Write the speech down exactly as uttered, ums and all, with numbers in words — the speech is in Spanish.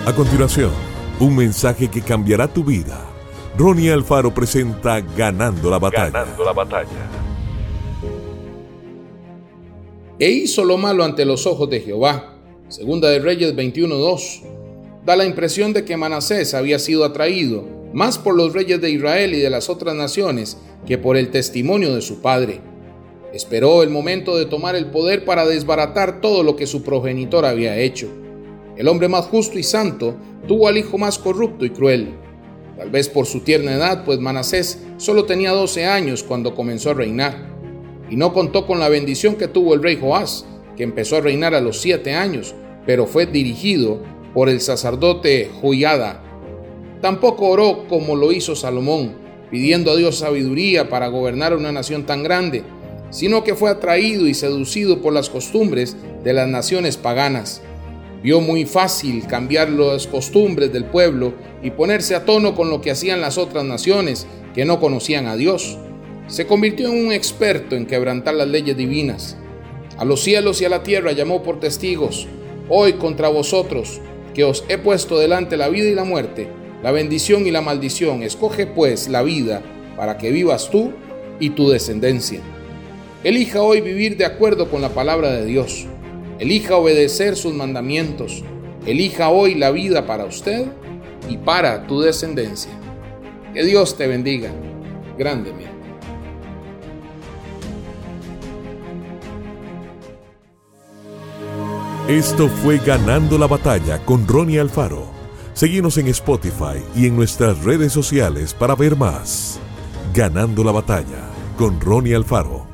A continuación, un mensaje que cambiará tu vida. Ronnie Alfaro presenta Ganando la batalla. Ganando la batalla. E hizo lo malo ante los ojos de Jehová. Segunda de Reyes veintiuno dos. Da la impresión de que Manasés había sido atraído más por los reyes de Israel y de las otras naciones que por el testimonio de su padre. Esperó el momento de tomar el poder para desbaratar todo lo que su progenitor había hecho. El hombre más justo y santo tuvo al hijo más corrupto y cruel. Tal vez por su tierna edad, pues Manasés solo tenía doce años cuando comenzó a reinar. Y no contó con la bendición que tuvo el rey Joás, que empezó a reinar a los siete años, pero fue dirigido por el sacerdote Joiada. Tampoco oró como lo hizo Salomón, pidiendo a Dios sabiduría para gobernar una nación tan grande, sino que fue atraído y seducido por las costumbres de las naciones paganas. Vio muy fácil cambiar las costumbres del pueblo y ponerse a tono con lo que hacían las otras naciones que no conocían a Dios. Se convirtió en un experto en quebrantar las leyes divinas. A los cielos y a la tierra llamó por testigos: hoy contra vosotros, que os he puesto delante la vida y la muerte, la bendición y la maldición. Escoge pues la vida para que vivas tú y tu descendencia. Elija hoy vivir de acuerdo con la palabra de Dios. Elija obedecer sus mandamientos. Elija hoy la vida para usted y para tu descendencia. Que Dios te bendiga grandemente. Esto fue Ganando la batalla con Ronnie Alfaro. Síguenos en Spotify y en nuestras redes sociales para ver más. Ganando la batalla con Ronnie Alfaro.